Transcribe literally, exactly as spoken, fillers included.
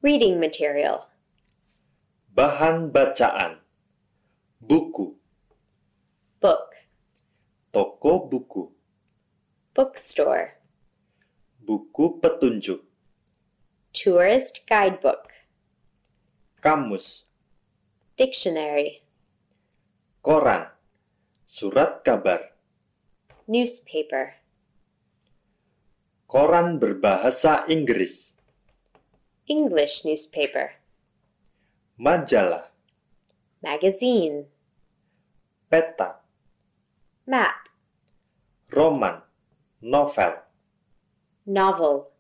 Reading material. Bahan bacaan. Buku. Book. Toko buku. Bookstore. Buku petunjuk. Tourist guidebook. Kamus. Dictionary. Koran. Surat kabar. Newspaper. Koran berbahasa Inggris. English newspaper. Majalah. Magazine. Peta. Map. Roman. Novel. Novel.